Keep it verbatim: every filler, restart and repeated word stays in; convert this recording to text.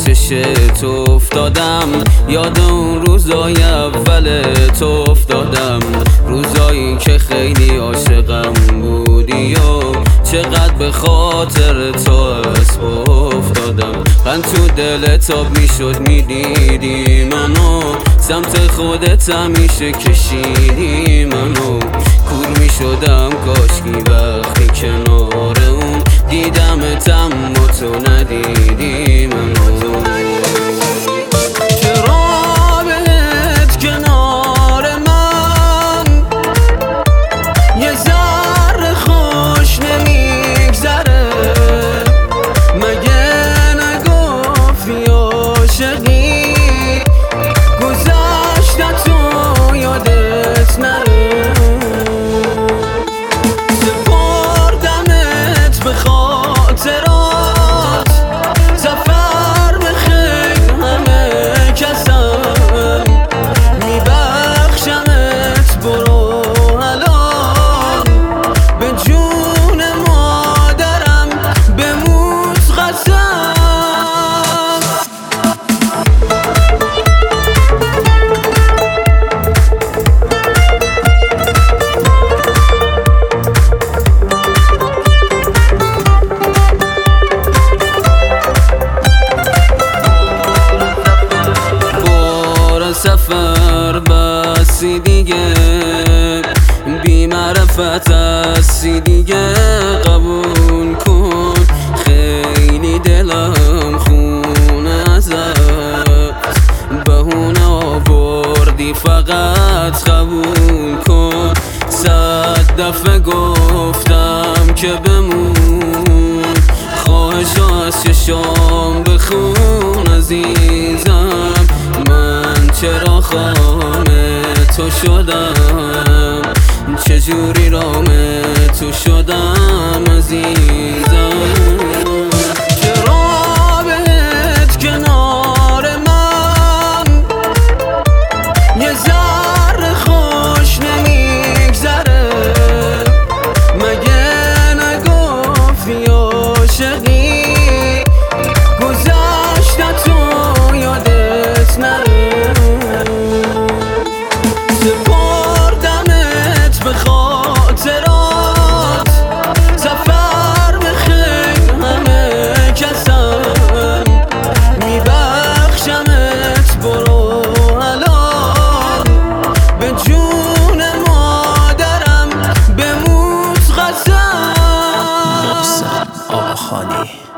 چشت افتادم، یاد اون روزای اول تو افتادم، روزایی که خیلی عاشقم بودی و چقدر به خاطر تو اسب افتادم. من تو دلت آب میشد میدیدی منو، سمت خودت همیشه کشیدی منو، کور میشدم کاشکی وقتی کنار اون دیدمتم و تو ندیدی منو. سفر بسی دیگه، بی معرفت هستی دیگه، قبول کن خیلی دلم خونه ازت، بهونه آوردی فقط قبول کن. صد دفعه گفتم که بمون، خواهشو از چشام بخون عزیزم، من چرا خانه تو شدم، چجوری رام تو شدم عزیزم. چرا بهت کنار من یه ذره خوش نمیگذره، مگه نگفتی عاشقی گذشتت تو یادت نره، سپردمت به خاطرات، سفر به خیر همه کسم، میبخشمت برو الان، به جون مادرم بموت قسم. محسن آقاخانی.